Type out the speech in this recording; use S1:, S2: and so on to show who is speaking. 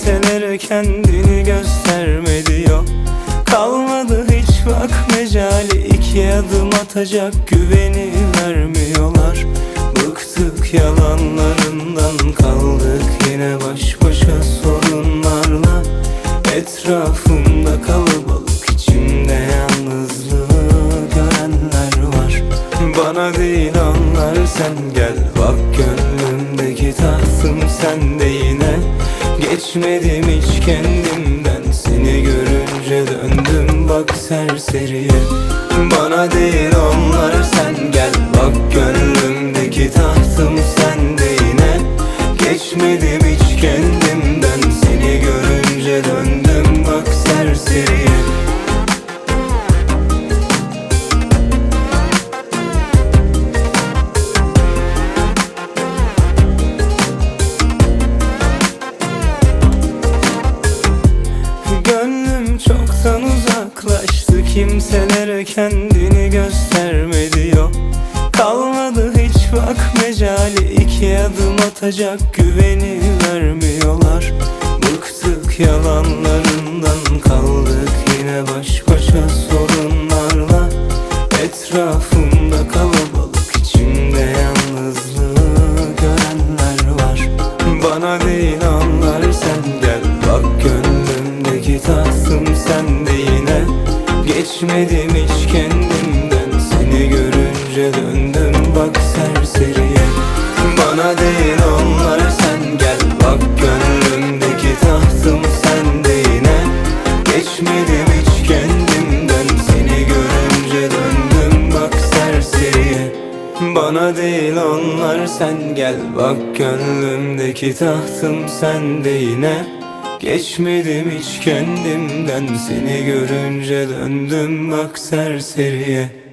S1: kimselere kendini gösterme diyor. Kalmadı hiç bak mecali, iki adım atacak güveni vermiyorlar. Bıktık yalanlarından, kaldık yine baş başa sorunlarla. Etrafımda kalabalık, içimde yalnızlığı görenler var. Bana değil onlar, sen gel bak gönlümdeki tahtım sende yine. Geçmedim hiç kendimden, seni görünce döndüm bak serseriye. Bana değil onlar, sen gel bak gönlümdeki tahtım sende yine. Geçmedim hiç kendimden, seni görünce döndüm bak serseriye. Gönlüm çoktan uzaklaştı, kimselere kendini gösterme diyor. Kalmadı hiç bak mecali, iki adım atacak güveni vermiyorlar. Bıktık yalanlarından, kaldık yine baş başa sorunlarla. Etrafımda kalabalık, içimde yalnızlığı görenler var. Bana değil onlar, sen gel bak gönlümdeki tahtım sende yine. Geçmedim hiç kendimden, seni görünce döndüm bak serseriye. Bana değil onlar, sen gel bak gönlümdeki tahtım sende yine. Geçmedim hiç kendimden, seni görünce döndüm bak serseriye. Bana değil onlar, sen gel bak gönlümdeki tahtım sende yine. Geçmedim hiç kendimden, seni görünce döndüm bak serseriye.